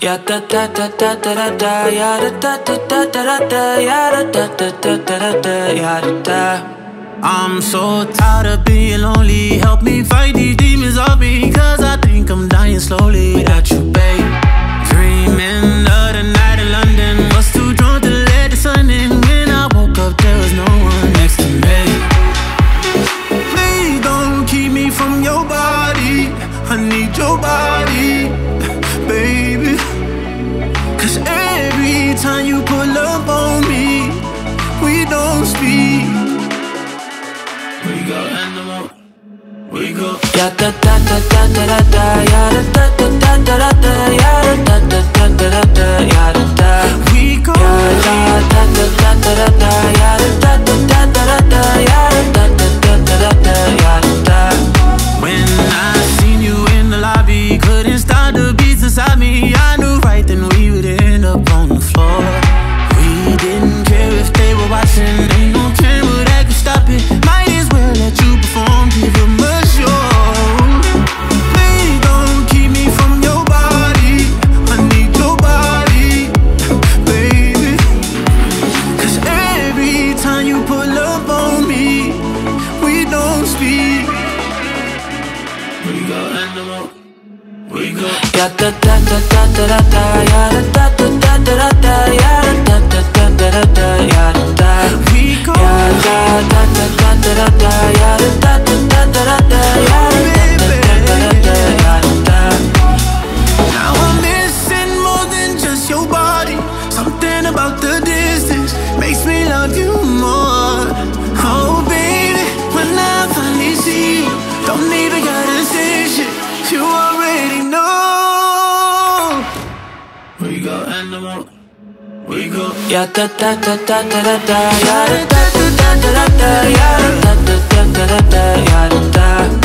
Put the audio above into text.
Ya da da da da da da da, ya da da da da da da, ya da da da da da da, ya da da. I'm so tired of being lonely. Help me fight these demons off me, 'cause I think I'm dying slowly without you, babe. Dreaming of the night in London, was too drunk to let the sun in. When I woke up, there was no one next to me. Please don't keep me from your body. I need your body, baby. 'Cause every time you pull up on me, we don't speak. We go animal, we go. Ya da da da da da da, ya da da da da da, ya da da da da, ya da da. We go. Ya da da da da da, ya da da da da, ya da da da, ya da da. When I seen you in the lobby, couldn't stop the beats inside me. I knew right then we would end up on the floor. We didn't care if they were watching. Ain't no camera that could stop it. Might as well let you perform, give them a show. Please don't keep me from your body. I need your body, baby. 'Cause every time you pull up on me, we don't speak. We go animal, we go. Ya da da da da da da, ya da da da da, ya da da da, ya da da. We go. Ya da da da da, ya da da da, ya da da, ya da. Now I'm missing more than just your body. Something about the distance makes me love you more. Oh baby, when I finally see you, don't even gotta say shit, you already know. We go animal, we go. Ya da da da da da, ya da da da, ya da da da, ya da da, ya da da.